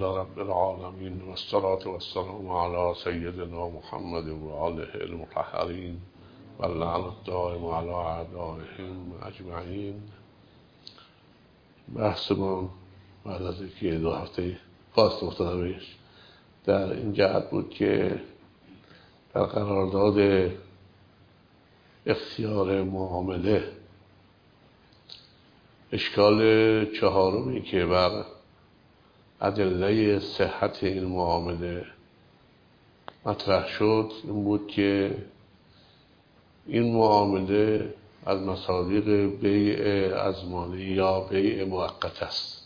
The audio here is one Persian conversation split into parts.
لله رب العالمين والصلاة والسلام على سيدنا محمد وآله المطهرين واللعنة الدائم على أعدائهم أجمعین. بحث ما بعد از اینکه 2 هفته فاصله افتاده بهش در این جهت بود که در قرارداد اختیار معامله اشکال چهارمی که بر ادله صحت این معامله مطرح شد این بود که این معامله از مصادیق بیع ازمانی یا بیع موقت است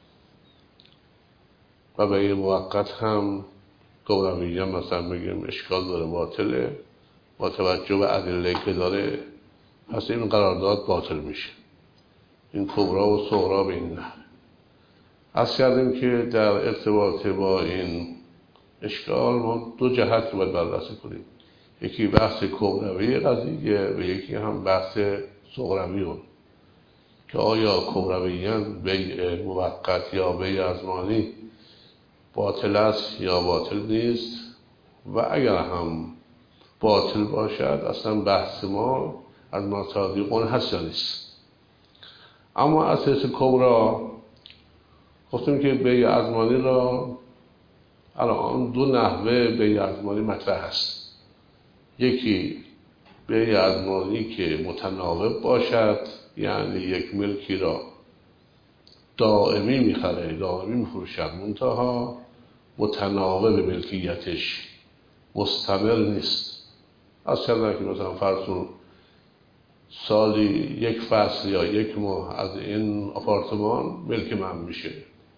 و بیع موقت هم قبرویه مثلا بگیم اشکال داره، باطله، با توجه به ادله که داره، پس این قرارداد باطل میشه. این کبرا و صغرا به این نحوه. عرض کردیم که در ارتباط با این اشکال ما 2 جهت رو باید بررسی کنیم، یکی بحث کبروی قضیه و یکی هم بحث صغروی اون، که آیا کبرویان بیع موقت یا بیع ازمانی باطل است یا باطل نیست، و اگر هم باطل باشد اصلا بحث ما از مصادیق اون هست یا نیست. اما اساس کبرا گفتیم که بیع ازمانی را الان 2 نحوه بیع ازمانی مطرح است. یکی بیع ازمانی که متناوب باشد، یعنی یک ملکی را دائمی میخره، دائمی میفروشد، منتها متناوب ملکیتش مستمر نیست. از چند که مثلا فرضون سالی 1 فصل یا 1 ماه از این آپارتمان ملک من میشه،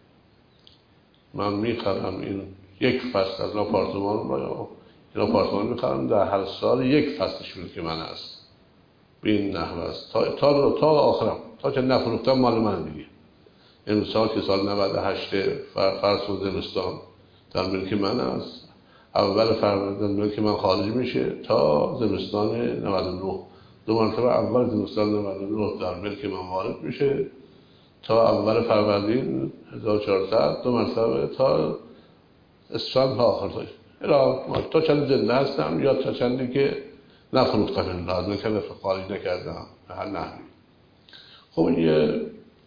من میخرم این 1 فصل از آپارتمان را، این آپارتمان میخرم، در هر سال 1 فصلش ملک من است. به این نحوه است تا آخرم، تا که نفروختم مال من دیگه. این سال که سال 98 فرض زمستان در ملک من است، اول فروردین ملک من خارج میشه تا زمستان 99. 2 مرتبه اول زمستان 99 در ملک من وارد میشه تا اول فروردین 1400، 2 مرتبه تا اسفند تا آخر تا چند زنده هستم یا تا چندی که نفروختم، لازم که خارج نکردم به هر نحوی. خب این یه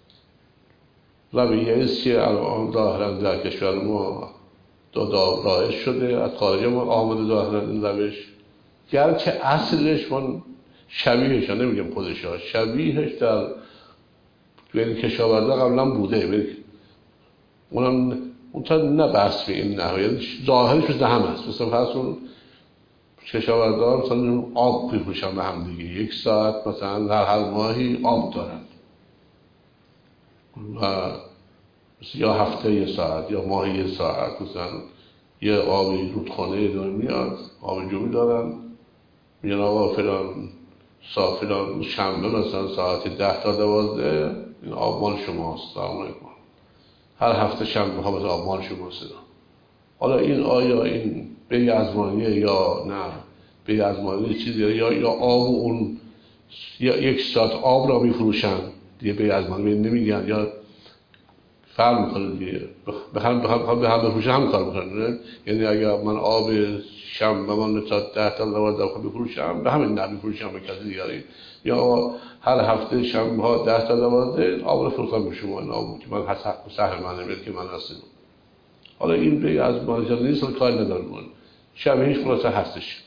رویه است که الان ظاهرا در کشور ما رایج شده، از خارج ما آمده ظاهرا این روش، گرچه اصلش من شبیهش ها نمیگم خودش ها، شبیهش در بین کشاورزا قبلا بوده، اونم نه بحث به این نحوه، ظاهرش مثل هم هست. مثلا فرض کن کشاورزا مثلا آب میفروشن به هم دیگه، 1 ساعت مثلا در هر ماهی آب دارن و یا هفته 1 ساعت یا ماهی 1 ساعت مثلا یه آبی رودخانه داره میاد، آب جویی دارن، میگن آقا فلان شنبه مثلا ساعت 10 تا 12 این آب مال شماست، سلام علیکم. هر هفته شنبه ها مثلا آب مال شماست. حالا این آیا این بیع ازمانیه یا نه بیع ازمانی چیزی یا آب اون یا 1 ساعت آب را میفروشن دیگه بیع ازمانی نمیگن، یا فرق میکنه دیگه، به هم بفروشن هم کار میکنن. یعنی اگر من آب شنبه من تا 10 تا 12 بفروشم به همین نحو میفروشم به کسی دیگری، یا هر هفته شنبه ها 10 تا 12 آب رو فروختم به شما، این آب که من حق سهم من نمید که من هستم. حالا این بیع ازمانی نیست، کاری ندارم، شبیهش خلاصه هستش.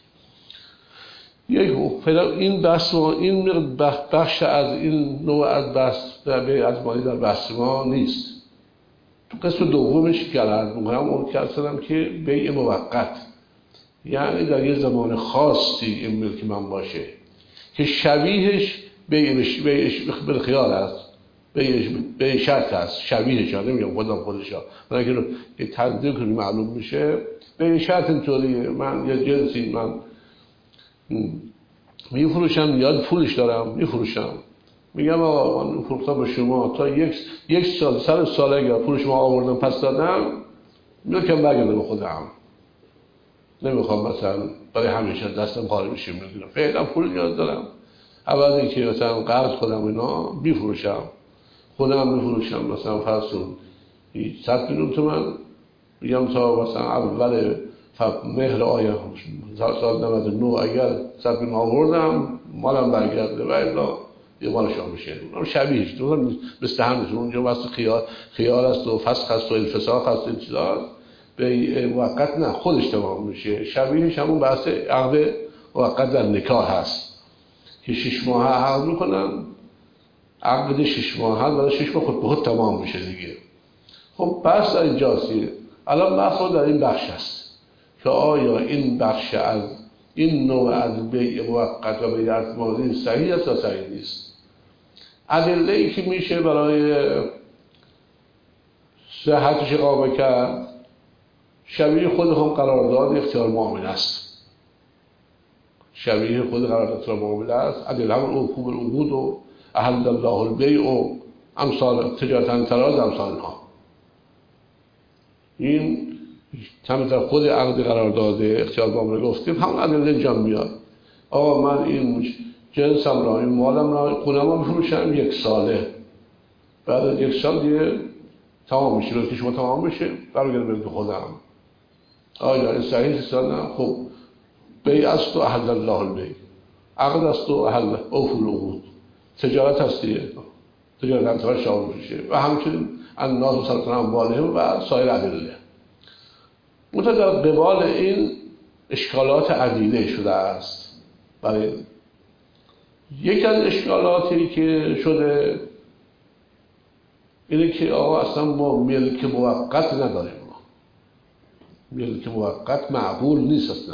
این بحث ما، این بخش از این نوع از بحث بیع ازمانی در بحث ما نیست. قسم دومش که عرض می‌کنم اون که اصلا که بیع موقت، یعنی در یه زمان خاصی این ملک من باشه که شبیهش بیعش بالخیار است، بیع شرط است، شبیهش ها، نمیگم خودش ها، من اگر یه تنظیم کنی معلوم میشه بیع شرط اینطوریه، من یه جنسی من میفروشم، یاد پولش دارم میفروشم، میگم آقا من فروختم به شما تا 1 سال، سر سال اگر پول شما آوردم پس دادم ملکم برگرده به خودم، نمیخوام مثلا برای همیشه دستم خالی بشه، میگم فعلا پول نیاز دارم، اول اینکه مثلا قرض خودم اینا میفروشم، خودم میفروشم مثلا فرض کن 100 میلیون تومان میگم تا مثلا اول مهر آیه سال 99 اگر ثبت آوردم مالم برگرده و الا یه مال شما میشه. اون شبیهش مثل همش اونجا واسه خیال است و فسخ است و الفساخ است این چیزا به موقت نه خودش تمام میشه. شبیهش همون بحث عقد موقت در نکاح هست که 6 ماه عقد میکنن، عقد 6 ماه هست برای 6 ماه خود به خود تمام میشه دیگه. خب بحث در اینجاستیه. الان بحث در این بخش است که آیا این بخش از این نوع از بیع موقت و بیع ارتماندی صحیح است یا صحیح نیست. ادله‌ای که میشه برای صحتش اقامه کرد شبیه خود هم قرارداد اختیار معامله است. شبیه خود قرارداد اختیار معامله است. ادله همون عقوب العقود و احل الله البیع و امثال تجارت تراز امثال اینها. این همینطور خود عقد قرارداد اختیار معامله گفتیم همون ادله اینجا میاد. آقا من این جنسم را این مالم را خونم را بفروشم 1 ساله، بعد از 1 سال دیگه تمام میشه، روزی که شما تمام بشه برگرده به خودم. آیا این صحیح است نه؟ خب بیع است و احل الله البیع، عقد است و احل اوفوا العقود، تجارت است دیگه، تجارت انتها شامل میشه و همچنین الناس سلطان اموالهم و سایر ادله. منتها در قبال این اشکالات عدیده شده است. برای یکی از اشکالاتی که شده اینه که آقا اصلا ما ملک موقت نداریم، ملک موقت معقول نیست اصلا.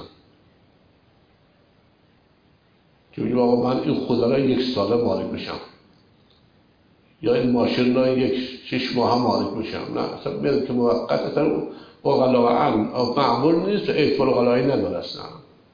که میگه آقا من این خدا را 1 ساله مالک میشم یا این ماشین را 6 ماه مالک میشم. نه اصلا ملک موقت اصلا اغلاً معقول نیست و اعتبار اغلایی نداره اصلا.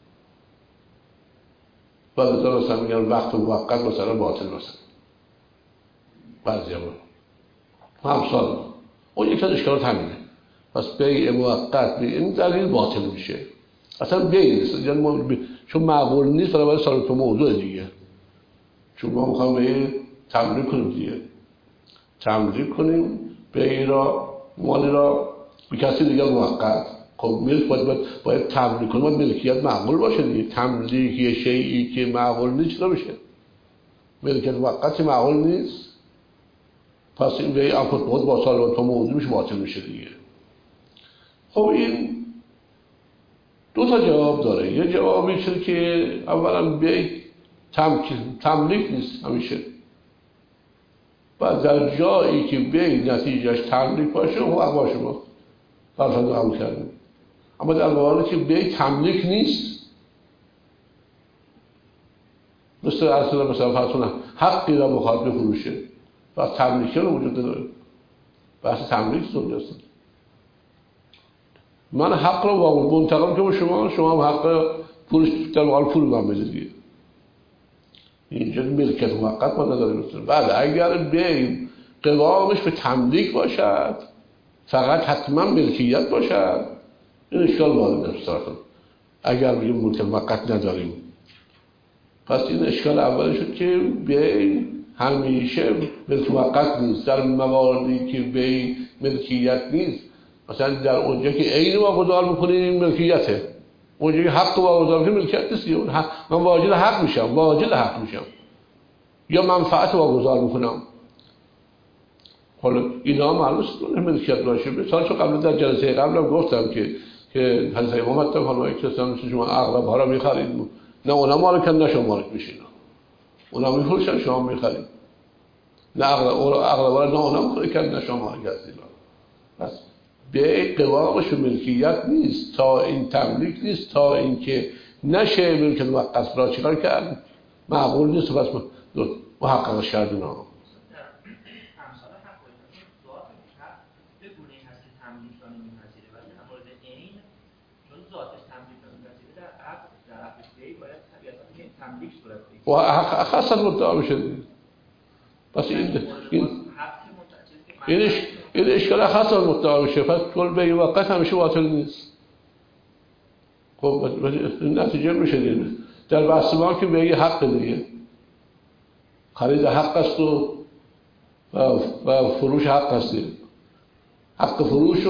بعد از اون مثلا میگن وقت موقت مثلا باطل مثلا بعضی هم سال اون یک از اشکالات همینه. پس بیع موقت به این دلیل باطل میشه. اصلا بیع نیست یعنی چون معقول نیست برای سال تو موضوع دیگه. چون ما میخوایم به تملیک کنیم دیگه، تملیک کنیم بیع را مالی را به کسی دیگه موقت. خب ملک باید تملیک کنیم، باید ملکیت معقول باشه دیگه. تملیک یه شیئی که معقول نیست نمیشه، ملکیت موقتی معقول نیست. پس این بیع خود با سال تو موضوع میشه باطل میشه دیگه. خب این 2 تا جواب داره. یه جوابی چیه که اولا بیع تملیک نیست همیشه، بعد در جایی که بیع نتیجهش تملیک باشه خب اقوا شما فرصت قبول کردیم. اما در مواردی که بیع تملیک نیست، مثلا فرض حقی را بخواد بفروشه و تملیکی رو وجود داره، بحث تملیک اونجاست. من حق رو منتقل کنم شما هم حق پولش در مقابل پول من بده دیگه. اینجا ملکیت موقت ما نداریم. بعد اگر بیع قوامش به تملیک باشد، فقط حتما ملکیت باشد، این اشکال وارد نمیشه. اگر بگیم ملکیت موقت نداریم، پس این اشکال اولی شد که بیع همیشه ملک موقت نیست. در مواردی که بیع ملکیت نیست، مثلا در اونجا که عین واگذار میکنیم این ملکیته، اونجا که حق واگذار میکنیم ملکیت نیست. من واجد حق میشم یا منفعت واگذار میکنم. حالا اینا معلوم است ملکیت باشه. مثلا چون قبل در جلسه قبلم گفتم که حضرت امام حتی فرمایید که شما اغلب ها را میخرید، نه اونا مالکن نه شما مالک میشین. اونا میفروشن شما میخرید، نه اغلب ها نه اونا مالکن نه شما مالک هستید. بس بیع قوامش ملکیت نیست تا این تملیک نیست، تا اینکه نشه ملکیت موقت را چیکار کرد معقول نیست. بس محققش کردن ها. و حق اصلا مدعا بشه. پس این اشکال اصلا مدعا بشه. پس کل بیع وقت همیشه باطل نیست. خب نتیجه میشه دیگه. در بحث ما که بیع حق دیگه، خرید حق است و فروش حق است دیگه. حق فروش و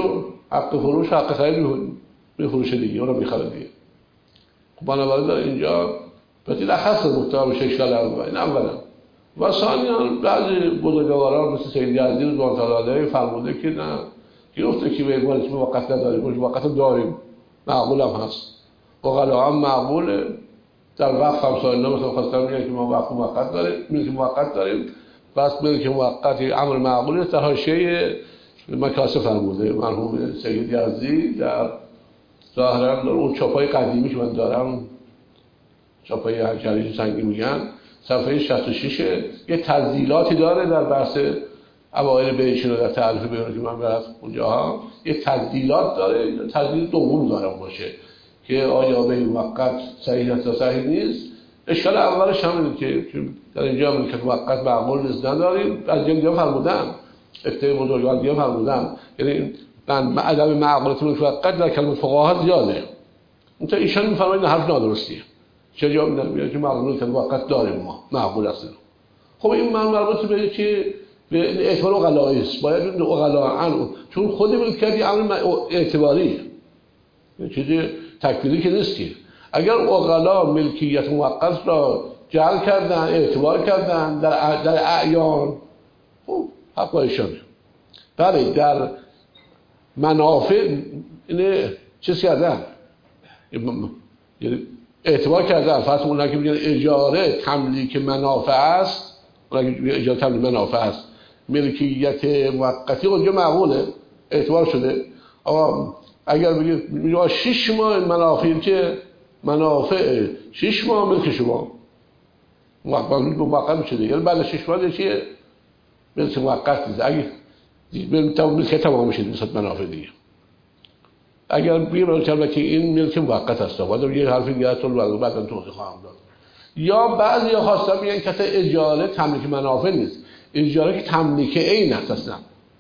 حق فروش حق خرید میفروشه دیگه، اونم میخره دیگه. بنابراین در اینجا بسید لخص محتوا بشه اشکال اول. این اولا. و ثانیاً بعضی بزرگواران مثل سید یزدی رضوان الله علیه فرموده که نه، گفته که به عنوان اسم موقت نداریم، موقت داریم، معقول هم هست، وقلا هم معقوله. در وقت هم ساینا مثلا خواستم میگن که ما وقت موقت داریم، ملک موقت داریم، بس ملک موقت امر معقولی است. در حاشیه مکاسب فرموده مرحوم سید یزدی در ظاهرا در اون چاپای قدیمی که من دارم، چاپای حجری سنگی میگن، صفحه 66 یه تزییلاتی داره در بحث اوایل بیتشون در تعریف بیان که من برات اونجاها یه تزییلات داره، تزییل دوم داره باشه که آیا به موقت صحیح است یا صحیح نیست. اشکال اولش همینه که در اینجا ملکیت موقت معقول نیست نداریم. از دیگه فرمودم اتفاق بزرگان دیگه فرمودم، یعنی من عدم معقولیت ملکیت موقت در کلمه فقها زیاده. اون تا ایشان میفرمایند حرف نادرستیه. چه جا میگن که معقولیت موقت داریم ما، معقول است. خب این من مربوط به که به اعتبار اقلایی است. باید اون اقلا چون خود ملکیت امر اعتباری، چیزی تکفیری که نیست. اگر اقلا ملکیت موقت را جعل کردن، اعتبار کردن در اعیان، خب حق ایشانه. بله در منافع اینه چیز کردن، یعنی اعتبار کردن. فرض کنید که میگن اجاره تملیک منافع است، اجاره تملیک منافع است، ملکیت موقتی اونجا معقوله، اعتبار شده. آقا اگر بگید 6 ماه منافع که منافع 6 ماه ملک شما موقت شده، یعنی بعد 6 ماه چیه ملک موقت نیست. اگه ملک تمام شده مثلا منافع دیگه، اگر بگیم که این ملک موقت است، بعد یه حرفی دیگه است رو بعدا توضیح خواهم داد. یا بعضی خواستم میگن که اجاره تملیک منافع نیست، اجاره که تملیک عین است، اصلا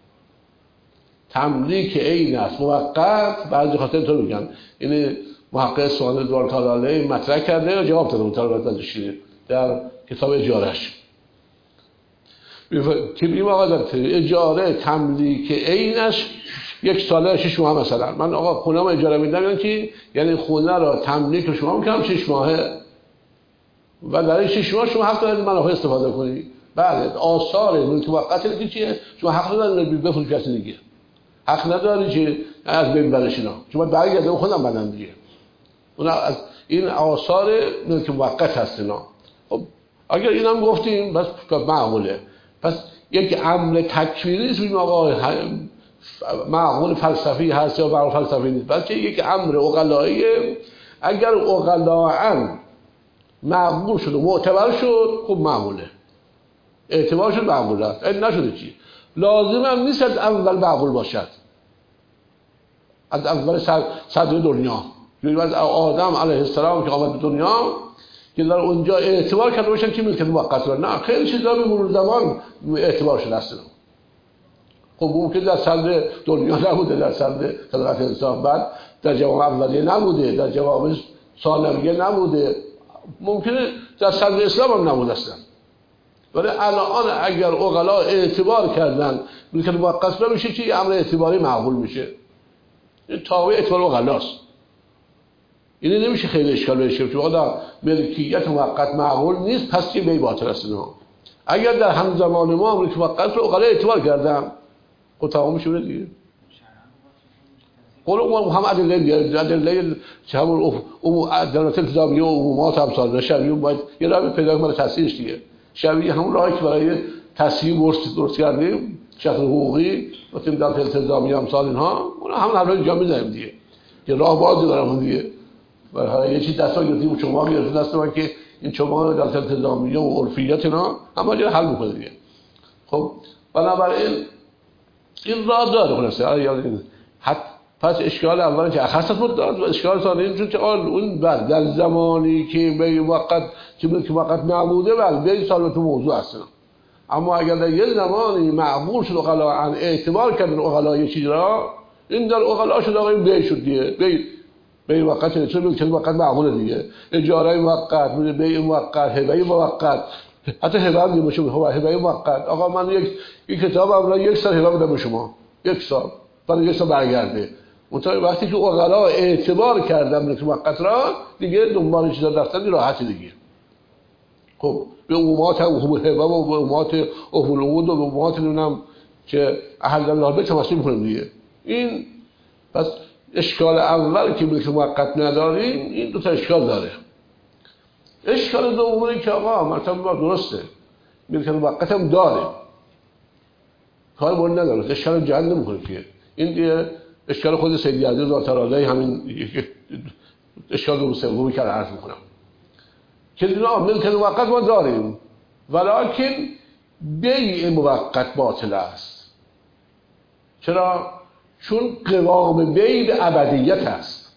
تملیک عین است موقت. بعضی خواستم تو میگن این محقق سوال رضوان الله علیه مطرح کرده و جواب داده مطالبات ازش در کتاب اجارهش که بگیم آقا در اجاره تملیک عینش 1 ساله 6 ماه مثلا. من آقا خونه ما اجاره میدم، یعنی که یعنی خونه را تملیک شما میکنم 6 ماهه و در این 6 ماه شما حق دارید منافع استفاده کنید. بعد آثار ملک موقت که چیه؟ شما حق ندارید بفروشید کسی دیگه، حق نداری که از بین برش اینا، شما برگرده خودم بدن دیگه. اون از این آثار ملک موقت هست اینا. خب اگر اینم گفتیم بس معقوله. پس یک امر تکفیری نیست بگیم آقا معقول فلسفی هست یا معقول فلسفی نیست، بلکه یک امر عقلاییه. اگر عقلاً معقول شد و معتبر شد خب معقوله، اعتبار شد معقول است. این نشده چی؟ لازم هم نیست از اول معقول باشد، از اول صدر دنیا. یعنی از آدم علیه السلام که آمد به دنیا که در اونجا اعتبار کرده باشن که ملکیت موقت رو، نه خیلی چیزا به مرور زمان اعتبار شده است. خب اون که در صدر دنیا نبوده، در صدر خلقت انسان، بعد در جواب اولیه نبوده، در جواب ثانویه نبوده، ممکنه در صدر اسلام هم نبوده اصلا. ولی الان اگر عقلا اعتبار کردن ملکیت موقت رو، میشه که امر اعتباری معقول میشه. این تابع اعتبار عقلاست. این نمیشه خیلی اشکال بشه که آقا ملکیت موقت معقول نیست پس که بی باطل است. نه اگر در همزمان ما ملکیت موقت رو عقلا اعتبار کردن خب تمام میشه دیگه. قولوا هم ادله چه همون ادلات التزامیه و عمومات امثال نشوی باید یه راه پیدا کنه تصحیحش دیگه. شبیه همون راهی که برای تصحیح درست کردیم شکل حقوقی و تیم در التزامیه امثال اینها، اون هم حالا اینجا میذاریم دیگه. یه راه بازی دارم دیگه. برای یه چیز دستا گرفتیم چماق گرفتیم دست من که این چماق در التزامیه و عرفیت اینا اما یه حل میکنه دیگه. خب بنابراین این راه داره خلاصه. پس اشکال اولی که اخصت مدت و اشکال ثانی چون که اون بعد در زمانی که به وقت که وقت معبوده به سال تو موضوع هستن. اما اگر در یه زمانی معقول شد عقلا اعتبار کردن عقلا یه چیز را، این در عقلا شد آقا این به شد دیگه به وقت چون که وقت معقوله دیگه. اجاره موقت، به موقت، هبه موقت، حتی هبه هم میشه هبه موقت. آقا من یک کتابم را 1 سال هبه بدم به شما، 1 سال برگشت برگرده. منتها وقتی که عقلا اعتبار کردن ملک موقت را، دیگه دنبال چیزا رفتن راحتی دیگه. خب به عمومات هبه و به عمومات اهولود و به عمومات نمیدونم که اهل الله به تماس میکنیم دیگه. این پس اشکال اول که ملک موقت نداریم، این دو تا اشکال داره. اشکال دومی که آقا مثلا درسته ملک موقت هم داره، کار مورد نداره، اشکال جهل نمیکنه که این دیگه اشکال خود سیدی عزیز ذات العالی همین اشکال دوم سومی که عرض میکنم که نه ملک موقت ما داریم، ولکن بیع موقت باطل است. چرا؟ چون قوام بیع به ابدیت است،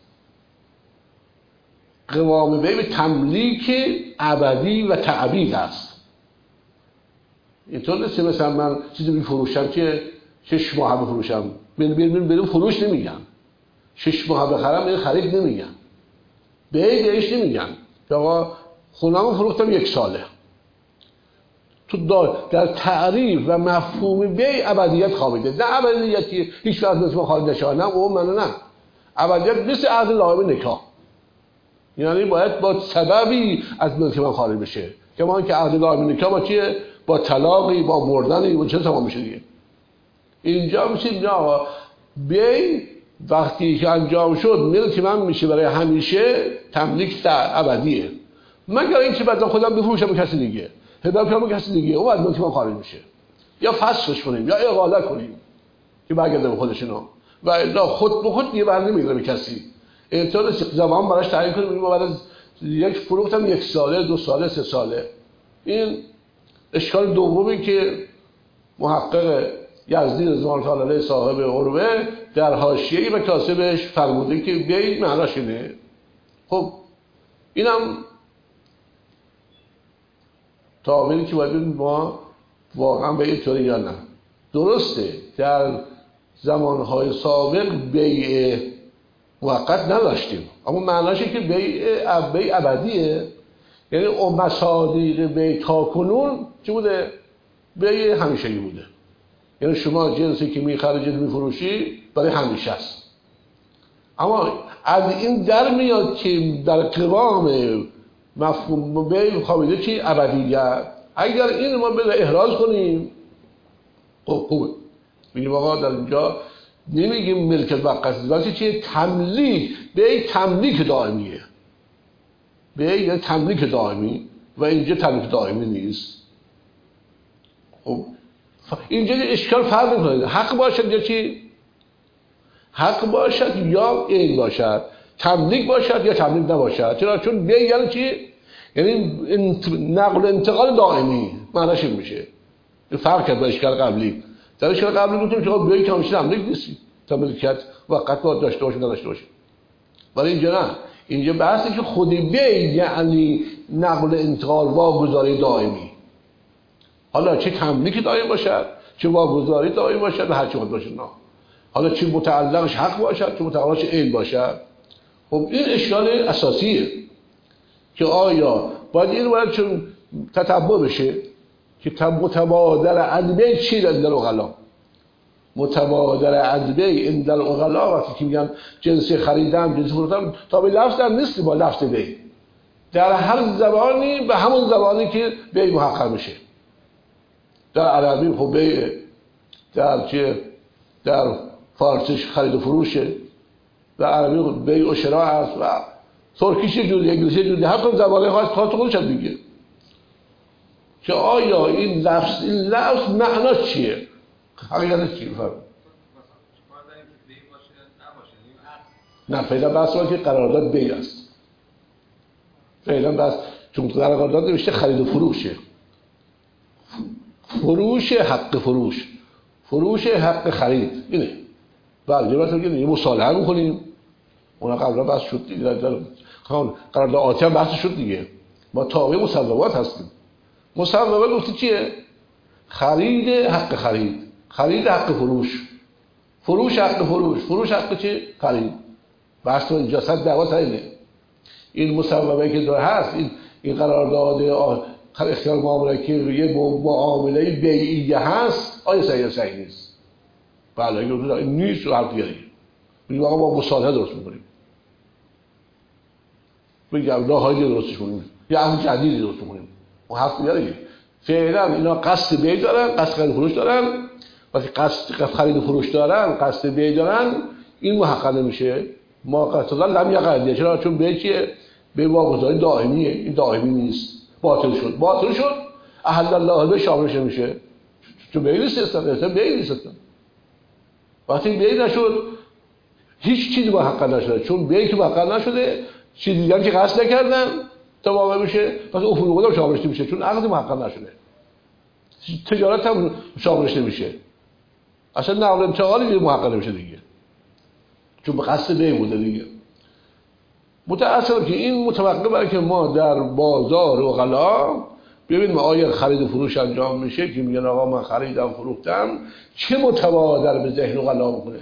قوام بیع به تملیک ابدی و تعبید است. اینطور نیست مثلا من چیزی میفروشم که 6 ماه بفروشم، بریم فروش نمیگن، 6 ماه بخرم این خرید نمیگن، بیعش نمیگن که آقا خونه‌مو فروختم 1 ساله. تو در تعریف و مفهوم بیع ابدیت خوابیده. نه ابدیتی هیچ وقت مثل ما خارج نشه، نه او نه ابدیت مثل عقد لازم نکاح، یعنی باید با سببی از ملک من خارج بشه. که ما که عقد لازم نکاح با چیه؟ با طلاقی، با مردنی، با چه تمام میشه دیگه. اینجا میشه نه آقا بیع وقتی که انجام شد ملک من میشه برای همیشه، تملیک ابدیه، مگر اینکه بعدا خودم بفروشم به کسی دیگه، هدایت کنم به کسی دیگه، اون بعد ملک من خارج میشه، یا فسخش کنیم یا اقاله کنیم که برگرده به خودشونو، و الا خود به خود دیگه بر نمیگیره به کسی. اینطور زمان براش تعیین کنیم بگیم بعد از یک فروختم 1 ساله 2 ساله 3 ساله. این اشکال دومی که محقق یزدی رضوان الله علیه صاحب عروه در حاشیه به کاسبش فرموده که بیع معناش اینه. خب اینم تعبیری که باید ما واقعا به اینطوری یا نه. درسته در زمانهای سابق بیع موقت نداشتیم، اما معناشه که بیع ابدیه، یعنی مصادیق بیع تا کنون چی بوده؟ بیع همیشگی بوده. یعنی شما جنسی که میخری جنسی میفروشی برای همیشه است. اما از این در میاد که در قوام مفهوم بیع خوابیده چی؟ ابدیت. اگر این ما به احراز کنیم خب خوبه، میگیم آقا در اینجا نمیگیم ملک موقت، واسه چیه؟ تملیک. بیع تملیک دائمیه، بیع یعنی تملیک دائمی، و اینجا تملیک دائمی نیست. خب اینجا اشکال فرق میکنه، حق باشد یا چی؟ حق باشد یا عین باشد، تملیک باشد یا تملیک نباشد. چرا؟ چون بیع یعنی چی؟ یعنی نقل و انتقال دائمی، معناش این میشه. این فرق کرد با اشکال قبلی. در اشکال قبلی گفتیم که بیع که همیشه تملیک نیستی، تملیکیت وقت باید داشته باشه نداشته باشه. ولی اینجا نه، اینجا بحثی که خود بیع یعنی نقل و انتقال واگذاری دائمی. حالا چه تملیک دائم باشد، چه واگذاری دائم باشد، و هر چی باشه نه. حالا چه متعلقش حق باشد، چه متعلقش عین باشد. خب این اشکال اساسیه که آیا باید این باید چون تتبع بشه که متبادل عدبه چی در اغلا، متبادل عدبه این در اغلا وقتی که میگن جنسی خریدم جنسی فروختم تا به لفظ در نیست، با لفظ بیع در هر زبانی به همون زبانی که بیع محقق میشه. در عربی خب بیع، در چه در فارسیش خرید و فروشه، در عربی بیع و شراء است، و ترکیش جوری، انگلیسی جوری، هر کدوم زبانه خاص خودش میگه که آیا این لفظ معناش چیه؟ حقیقتش چیه؟ نه فعلا بحث که قرارداد بیع است. فعلا بحث چون قرارداد نوشته خرید و فروشه، فروش حق فروش، فروش حق خرید اینه. بله یه مصالحه میکنیم، اون قبلا بحث شد دیگه، در قرارداد آتی هم بحث شد دیگه. ما تابع مصوبات هستیم. مصوبه گفته چیه؟ خرید حق خرید، خرید حق فروش، فروش حق فروش، فروش حق چی؟ خرید. بحث تو اینجا صد دعوا اینه. این مصوبه که داره هست، این قرارداد اختیار معامله که یه معامله بیعیه هست، آیا صحیح نیست؟ بله اگه حدود نیست و حرف دیگه میگیم آقا ما مصالحه درست میکنیم، بگم راههای درستش کنیم یا عقد جدیدی درست کنیم، اون حرف دیگه. فعلا اینا قصد بی دارن، قصد خرید فروش دارن. وقتی قصد خرید فروش دارن، قصد بی دارن، این محقق نمیشه. ما قصد دارن لم یقع. چرا؟ چون به چیه؟ به واگذاری دائمیه. این دائمی نیست، باطل شد. احل الله به شاملش نمیشه، چون بی نیست اصلا بی نیست اصلا. وقتی بی نشد هیچ چیزی محقق نشده، چون بی که محقق نشده چیزی دیگه که قصد نکردن تمام میشه، پس اون فروغ هم شاملش نمیشه چون عقد محقق نشده. تجارت هم شاملش نمیشه، اصلا نقل انتقالی دیگه محقق نمیشه دیگه، چون به قصد بی بوده دیگه. متأسفم که این متوقع برای که ما در بازار عقلا ببینیم آیا خرید و فروش انجام میشه که میگن آقا من خریدم فروختم، چه متبادر به ذهن عقلا میکنه؟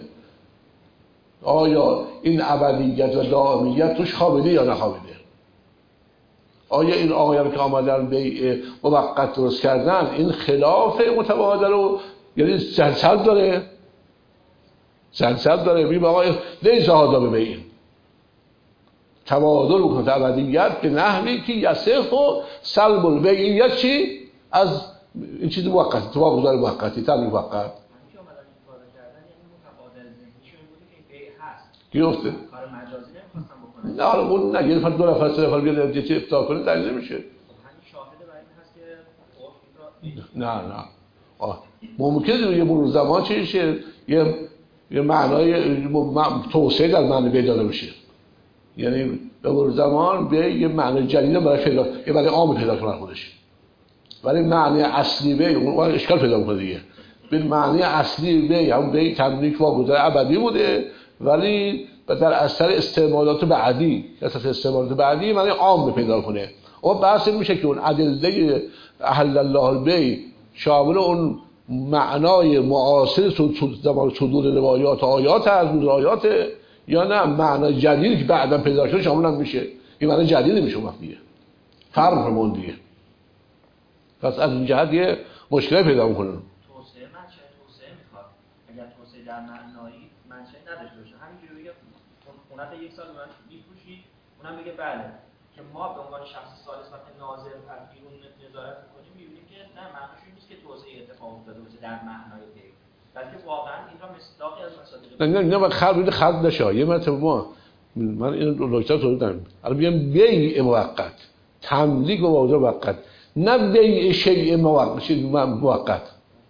آیا این ابدیت و دائمیت توش خوابیده یا نخوابیده؟ آیا این آقایان که آمدن بیع موقت درست کردن این خلاف متبادر رو یعنی سلسل داره بیم آقای لیس هذا ببیع، تبادر بکنه تا ابدیت به نحوی که یصح و سلب البیعیت چی؟ از این چیز موقتی، تو واگذار موقتی، تملیک موقت گفته کار مجازی نمی‌خواستم بکنم. نه حالا اون نه، یه نفر دو نفر سه نفر بیاد چه ابطاع کنه دلیل نمیشه. همین شاهد بر این هست که نه ممکنه یه مرور زمان چه شه یه معنای توسعه در معنی پیدا بشه، یعنی به مرور زمان به یه معنی جدید برای پیدا، یه معنی عام پیدا کنه خودش، ولی معنی اصلی به اون اشکال پیدا کنه دیگه. به معنی اصلی به هم به تملیک واگذار ابدی بوده، ولی در اثر استعمالات بعدی معنی عام پیدا کنه. و بحث میشه که اون ادله احل الله البیع شامل اون معنای معاصر زمان صدور روایات آیات از آیات، یا نه معنای جدیدی که بعدا پیدا شده شامل نمیشه. این معنی جدید نمیشه مفهومه، فرق فرمون دیگه. پس از این جهت یه مشکل پیدا میکنه. توسعه میخواد. اگر توسعه در معنایی منشأ نداشته باشه، همینجوری بگه خونت یک سال من میفروشی، اونم بگه بله، که ما به عنوان شخص سالس وقتی ناظر از بیرون نظارت میکنیم میبینیم که نه، معنیش این نیست که توسعه اتفاق افتاده باشه در معنای دیگه، بلکه واقعا اینجا مصداقی از مصادیق نه خلق نشه. یه مرتبه من این نکته رو دادم، الان میگم بیع موقت، تملیک و واگذار موقت، نه بیع شیء موقت.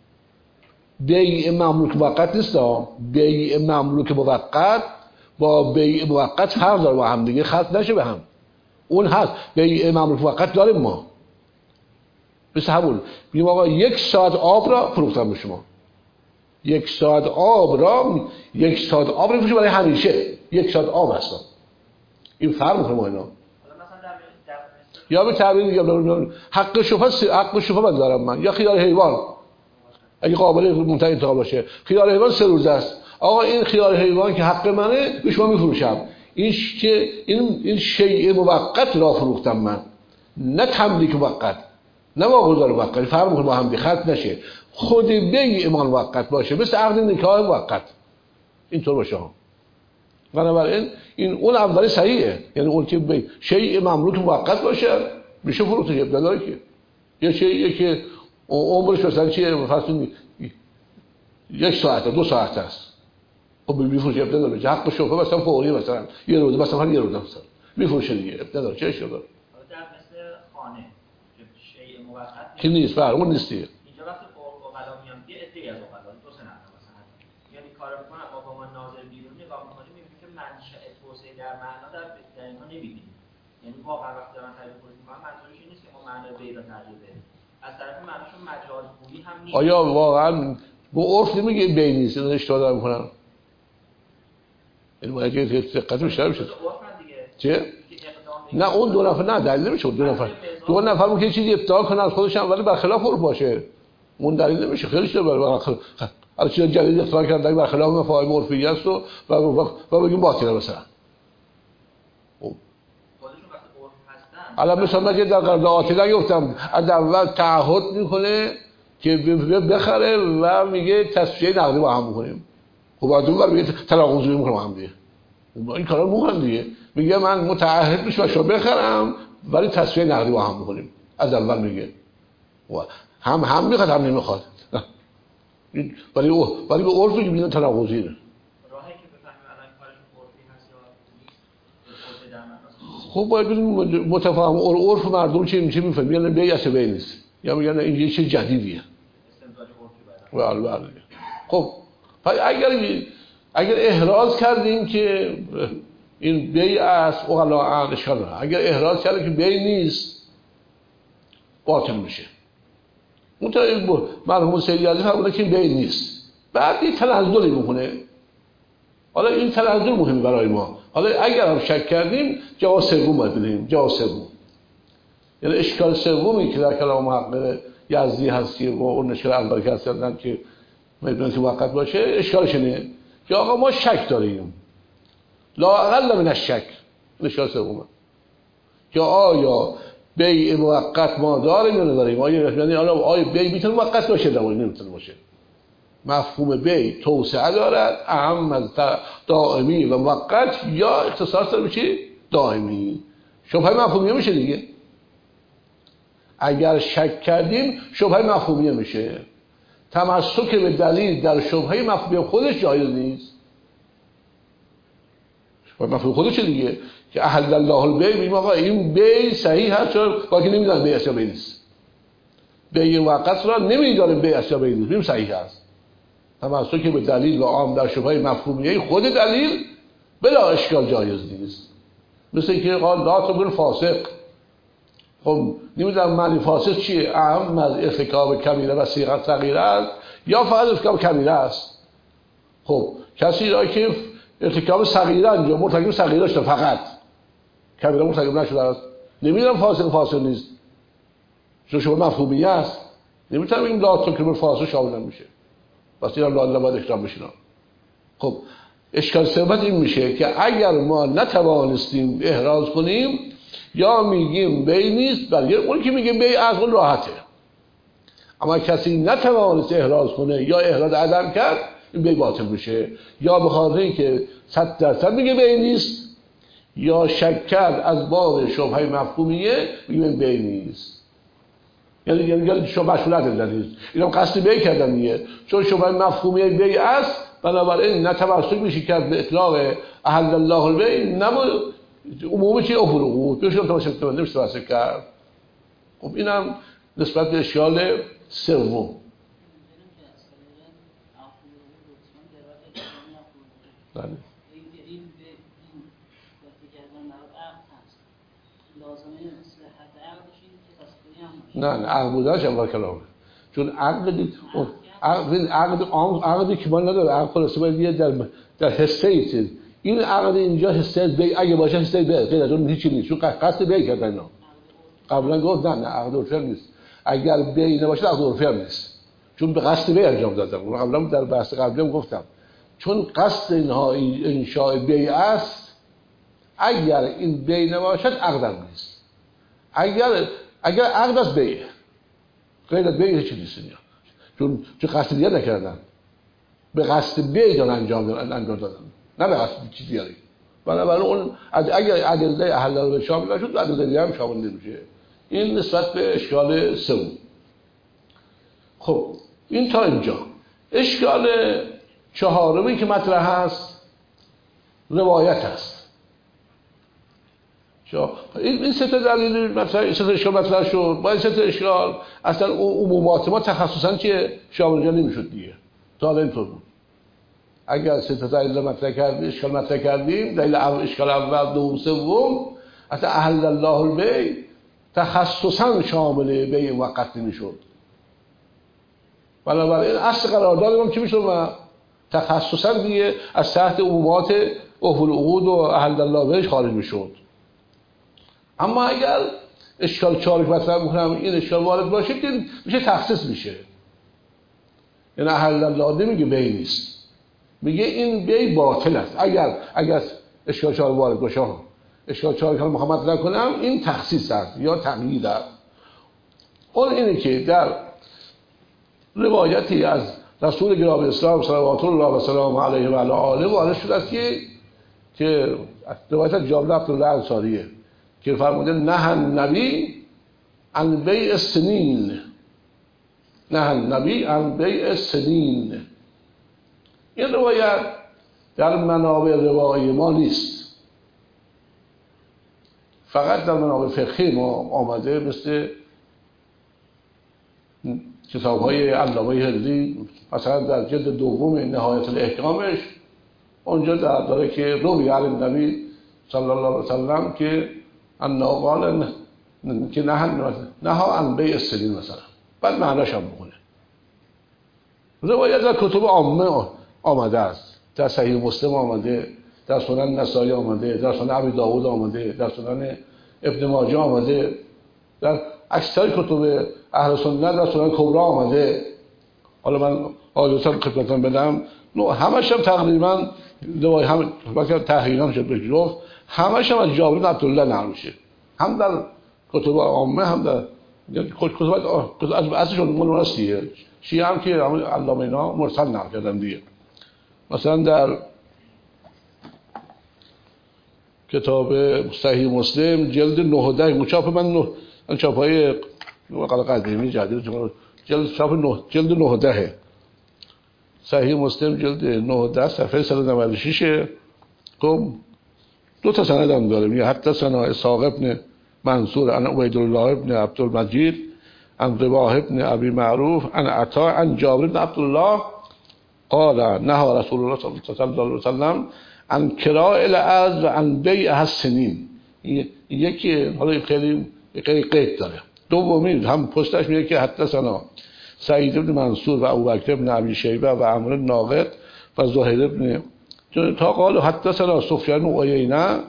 بیع مملوک موقت نیست. بیع مملوک موقت با بیع موقت فرق داره با هم دیگه، خلط نشه به هم. اون هست بیع مملوک موقت داریم ما، مثل همون میگیم آقا 1 ساعت آب را فروختم به شما، 1 ساعت آب را میفروشی برای همیشه، 1 ساعت آب هست. این فرق میکنه با اینا. یا به تعبیر میگم حق شفا من دارم من، یا خیار حیوان اگه قابل منتهی انتقال باشه، خیار حیوان 3 روز است. آقا این خیار حیوان که حق منه به شما میفروشم، این شیء موقت را فروختم من، نه تملیک موقت، نه واگذار موقت. فرق میکنه با هم، خلط نشه. خود بیع مال موقت باشه، مثل عقد نکاح موقت اینطور باشه. بنابراین این اون اولی صحیحه، یعنی اون که شیء مملوک موقت باشه میشه فروختش، ابتدایی که یه شیء که عمرش مثلا چیه، مثلا 1 ساعت 2 ساعت است، خب میفروشه ابتدایی. حق شفا مثلا فوری، مثلا یه روز مثلا مثلا میفروشه دیگه ابتدایی. چه شده؟ در مثل خانه که شیء موقت که نیست، بر اون نیست دیگه. اینجا وقتی عقلا میام یه عده از عقلا 2 سه نفر مثلا یعنی کار میکنن، ما با من ناظر بیرون نگاه میکنیم میبینیم که منشأ توسعه در معنا در اینها نمیبینیم. یعنی واقعا وقتی من خرید فروش میکنم منظورش این نیست که ما معنای بیع را تغییر بدیم، از طرف معناشون مجازگویی هم نیست. آیا واقعا با عرف نمیگه بیع نیست؟ این اشتباه دارم میکنم. این باید که دقت بیشتر بشه. چه؟ نه اون 2 نفر نه دلیل نمیشه. 2 نفر ممکنه یه چیزی ابداع کنن از خودشون ولی برخلاف عرف باشه، اون دلیل نمیشه. خیلی اشتباهه. الان چیز جدید اختراع کردن برخلاف مفاهیم عرفی است و بگیم باطله مثلا. الان مثلا من در قرارداد آتیلا گفتم از اول تعهد میکنه که بخره و میگه تصفیه نقدی با هم بکنیم. خب بعد اون میگه طلاق عضوی میکنم هم دیگه. این کارا میکنن دیگه. میگه من متعهد میشم شو بخرم ولی تصفیه نقدی با هم بکنیم. از اول میگه هم میخواد هم نمیخواد. ولی به عرف میگه میگن طلاق عضوی. راهی که بفهمیم الان کارشون عرفی هست یا نیست. خب باید ببینیم متفاهم عرف مردم چی میفهمن. میگن بیع است بیع نیست. یا میگن این یه چیز جدیدیه. استمزاج عرفی بله. خب اگر احراز کردیم که این بیع است اغلا اشکال نداره. اگر احراز کردیم که بیع نیست باطل میشه. اون طرف مرحوم سیدی عزیز فرمودن که بیع نیست. بعد این تنزلی میکنه. حالا این تنزل مهمه برای ما. حالا اگر هم شک کردیم جواز سوم باید بدیم. جواز سوم یعنی اشکال سومی که در کلام محقق یزدی هست که اون اشکال اول که هستن که میدونن که موقت باشه اشکالش اینه که آقا ما شک داریم لا اقل من الشک. اشکال سومه که آیا بیع موقت ما داریم یا نداریم. آیا بیع میتونه موقت باشه یا نمیتونه باشه. مفهوم بیع توسعه دارد اهم از دائمی و موقت یا اختصاص داره بشه دائمی. شبهه مفهومیه میشه دیگه. اگر شک کردیم شبهه مفهومیه میشه. تمسک به دلیل در شبهه مفهومی خودش جایز نیست. شبهه مفهومی خودش دیگه که احل الله البیع بگیم آقا این بیع صحیح هست چون باقی نمیدونن بیع است یا بیع نیست. بیع موقت را نمیدونن بیع است یا بیع نیست. بگیم صحیح هست. تمسک به دلیل و عام در شبهه مفهومیه خود دلیل بلا اشکال جایز نیست. مثل که قال لا تبل فاسق. خب نمیدونم معنی فاسق چیه؟ اهم از ارتکاب کبیره و صغیره است یا فقط ارتکاب کبیره است. خب کسی را که ارتکاب صغیره انجام مرتکب صغیره شده فقط کبیره مرتکب نشده است نمیدونم فاسق نیست چون شما مفهومیه است. نمیتونم این لا تکرم فاسق شامل نمیشه. پس این الله باید اکرام بشین. خب اشکال سوم این میشه که اگر ما نتوانستیم احراز کنیم یا میگیم بیع نیست برای اون که میگه بیع از اون راحته. اما کسی نتوانست احراز کنه یا احراز عدم کرد این بیع باطل میشه. یا به خاطر اینکه 100% میگه بیع نیست یا شک کرد از باب شبهه مفهومیه میگه بیع نیست. یعنی شما مشغولت دلیل اینا قصد بیع کردن دیگه چون شبهه مفهومیه بیع است بنابراین نتوسط میشه کرد به اطلاق احل الله البیع نمو عمومی چی افول عقود بشون توسط نمیشه توسط کرد. خب اینم نسبت به اشکال سوم. نه عقد بودنش اول کلامه چون عقدی که ما نداره. عقد خلاصه باید در حسه ایست. این عقد اینجا حسه بیع اگه باشه حسه بیع غیر از اون هیچی نیست چون قصد بیع کردن اینا. قبلا گفت نه عقد عرفی نیست. اگر بیع نباشه عقد عرفی هم نیست چون به قصد بیع انجام دادم. اون قبلا در بحث قبلیم گفتم چون قصد اینها انشاء بیع است. اگر این بیع نباشد عقد هم نیست. اگر عقد از بیع غیر از بیع هیچی نیست اینجا چون قصد دیگه نکردن به قصد بیع انجام دادن نه به قصد چیز دیگری. بنابراین اون اگر ادله احل الله شامل نشد ادله دیگه هم شامل نمیشه. این نسبت به اشکال سوم. خب این تا اینجا. اشکال چهارمی که مطرح هست روایت است. این سه تا دلیل مثلا سه تا اشکال مطرح شد. با این سه تا اشکال اصلا عمومات ما تخصصا که شامل نمیشد دیگه. تا حالا اینطور بود. اگر سه تا دلیل مطرح کردیم اشکال مطرح کردیم دلیل اشکال اول دوم سوم اصلا احل الله البیع تخصصا شامل بیع موقت نمیشد. بنابراین اصل قرارداد ما چی میشد؟ ما تخصصا دیگه از تحت عمومات افول عقود و احل الله بیعش خارج میشد. اما اگر اشکال 4 مطرح میکنم این اشکال وارد باشه که میشه تخصیص میشه. یعنی احل الله نمیگه بیع نیست میگه این بیع باطل است. اگر اشکال 4 وارد باشه اشکال 4 که میخوام مطرح کنم این تخصیص است یا تقیید است. اون اینه که در روایتی از رسول گرامی اسلام صلوات الله و سلامه علیه و علی آله وارد شده است که روایت از جابر عبدالله انصاریه که فرموده نه النبی عن بیع السنین، نه النبی عن بیع السنین. این روایت در منابع روایی ما نیست، فقط در منابع فقهی ما آمده، مثل کتاب‌های علامه هندی مثلا در جلد دوم نهایت الاحکامش اونجا داره که روی علی النبی صلی الله علیه وسلم که ان قال که نه عن بیع السنین مثلا، بعد معناش هم بخونه. روایت در کتب عامه آمده است، در صحیح مسلم آمده، در سنن نسائی آمده، در سنن ابی داود آمده، در سنن ابن ماجه آمده، در اکثر کتب اهل سنت در سنن کبری آمده. حالا من آیاتم خدمتتون بدم، همش هم تقریبا روایت هم وقتی تحقیقا شد به جوف همش هم از جابر بن عبدالله نقل میشه، هم در کتب عامه هم در کتب از اصلشون مناسیه. شیعه هم که علامه اینا مرسل نقل کردن دیگه. مثلا در کتاب صحیح مسلم جلد 9 چاپ من چاپ‌های قدیمی جدید جلد 9 صحیح مسلم جلد 9 صفحه 196. خب دو تا سند هم داره، میگه حدثنا اسحاق ابن منصور عن عبید الله ابن عبدالمجید عن رواح ابن ابی معروف عن عطا عن جابر بن عبدالله قال نهى رسول الله صلی الله علیه وسلم عن کراء الارض و عن بیع السنین. یکی حالا خیلی قید داره. دومی هم پستش میگه که حدثنا سعید بن منصور و ابوبکر بن ابی شیبه و عمرو ناقد و زهیر بن تا قال حدثنا سفیان و عیینه،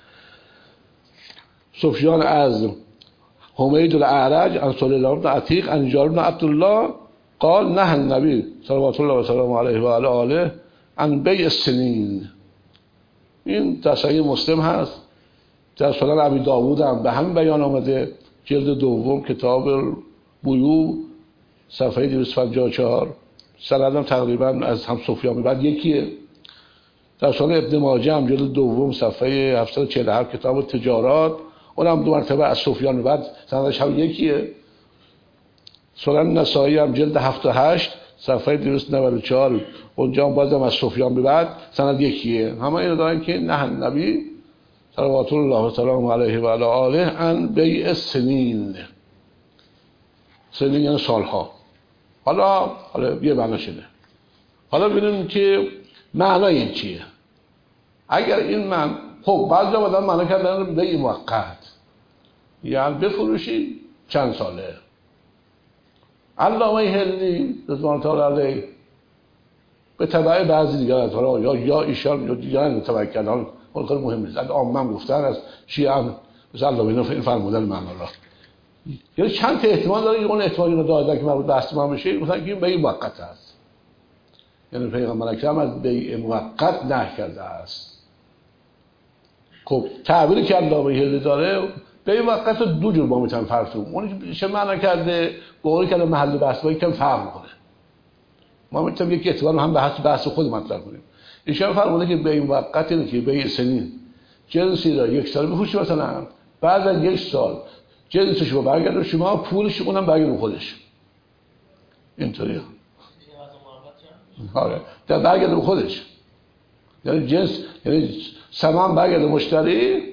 سفیان از حمید الاعرج عن سلیمان بن عتیق عن جابر بن عبدالله قال نه النبی صلوات الله و سلامه علیه و علی آله عن بیع السنین. این در صحیح مسلم هست، در سنن ابی داوود هم به همین بیان آمده، جلد دوم کتاب بیوع صفحه 254. سندم تقریبا از هم سفیان بعد یکیه. در سنن ابن ماجه هم جلد دوم صفحه 747 کتاب تجارات، اونم دو مرتبه از سفیان بعد سندش هم یکیه. سنن نسائی هم جلد 78 صفحه 294 اونجا هم بازم از سفیان به بعد سند یکیه. همه اینا دارن که نه نبی صلوات الله و سلامه علیه و علی آله عن بیع السنین. سنین یعنی سالها. حالا یه معنی شده. حالا ببینیم که معنای این چیه. اگر این من خب بعضی آدم معنی کردن بیع موقت، یعنی بفروشی چند ساله. علامه هندی رضوان الله علیه به تبع بعضی دیگر یا ایشان یا دیگران تبع کردن، اون خیلی مهم نیست. عامه گفتن از شیعه هم مثلا علامه این فرمودن معنا را، یعنی چند تا احتمال داره. اون احتمالی رو دادن که مربوط به بحث ما بشه، مثلا که این بیع موقت است، یعنی پیغمبر اکرم از بیع موقت نهی کرده است. خب تعبیری که علامه هندی داره بیع موقت رو دو جور ما میتونیم فرض کنیم. اون چه معنا کرده با اون که محل بحث با یکم فرق میکنه. ما میتونیم یک احتمال هم به بحث خود مطرح کنیم. ایشان فرموده که بیع موقت اینه که بیع سنین جنسی را یک سال بفروشی، مثلا بعد از یک سال جنسش رو برگرده شما، پولش اونم برگرده خودش. اینطوریه. آره در برگرده به خودش، یعنی جنس یعنی سامان برگرده مشتری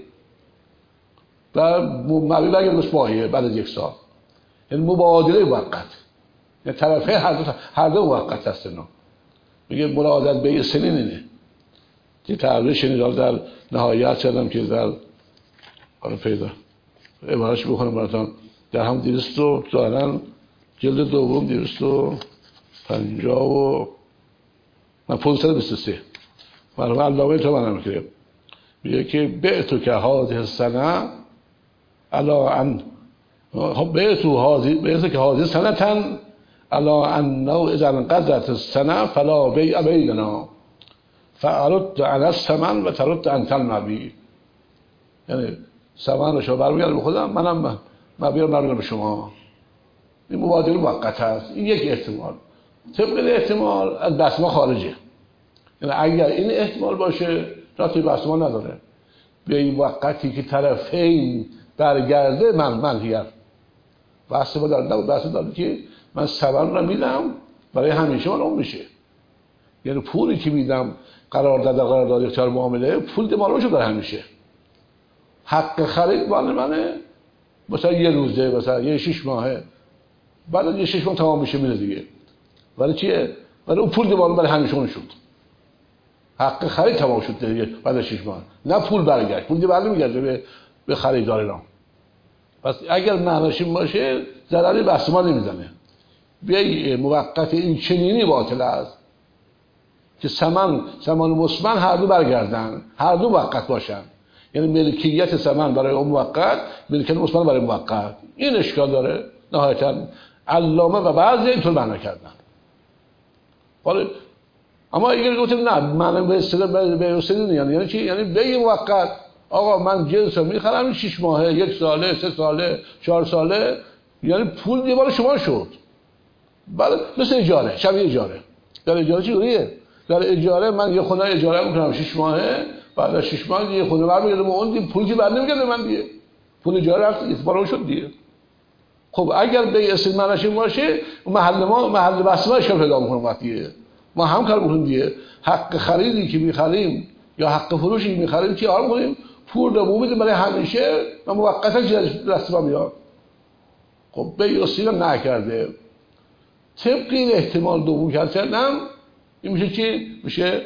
و مبیع برگرده مشتری بعد از یک سال، یعنی مبادله موقت، یعنی طرفین هر دو موقت هست. اینا میگه مراد بیع سنین اینه که تعبیر شنیدال در نهایت کردم که در پیدا عبارش بخونم براتون. در هم 200 دارن جلد دوم 250 و 523 مرحوم علامه تو منم میگه، میگه که بعتو که هذه السنه الا ان بعتو که هذه سنتن الا انه اذا انقضت السنه فلا بیع بیننا فارد عن الثمن و ترد عن النبی. یعنی ثمن رو شما برمیگرده به خودم، منم مبیع برمیگرده به شما. این مبادله موقت هست. این یک احتمال. طبق این احتمال از بسما خارجه. یعنی اگر این احتمال باشه رابطه بسما نداره. به این موقتی که طرفین برگرده منفیه. بسما داره، نه بسما داره که من ثمن رو میدم برای همیشه من اون میشه. یعنی پولی که میدم قرارداد اختیار معامله پول مال رو داره همیشه. حق خرید مال منه مثلا یه روزه، مثلا یه 6 ماهه، بعد یه 6 ماه تمام میشه میره دیگه. ولی چیه؟ ولی اون پول مال برای همیشه اون شد. حق خرید تمام شد دیگه بعد 6 ماه. نه پول برگشت. پول برمیگرده به خریدار اینا. پس اگر معناش این باشه ضرری بسما نمیزنه. بیای موقت این چنینی باطل است که ثمن مسمن هر دو برگردن، هر دو موقت باشن. یعنی ملکیت ثمن برای اون موقت، ملکیت مسمن برای موقت. این اشکال داره نهایتا علامه و بعضی اینطور معنا کردن. ولی اما اگر گفتیم نه معنی به اصطلاح یعنی چی؟ یعنی به موقت آقا من جنس رو میخرم 6 ماهه، 1 ساله، 3 ساله، 4 ساله، یعنی پول دیوار شما شد. بله مثل اجاره، شبیه اجاره. در اجاره چجوریه؟ در اجاره من یه خونه اجاره میکنم 6 ماهه، بعد از 6 ماه یه خونه برمیگردم اون پولی بر نمیگرده من دیگه. پول اجاره رفت اعتبار شد دیگه. خب اگر به اسم معناش باشه محل بسما اشکال پیدا میکنه وقتی ما هم کار میکنیم دیگه. حق خریدی که میخریم یا حق فروشی که میخریم چی کار میکنیم؟ پول رو میدیم برای همیشه و موقتا دست ما میاد. خب به اصلا نکرده. طبق این احتمال دوم کردم این میشه چی؟ میشه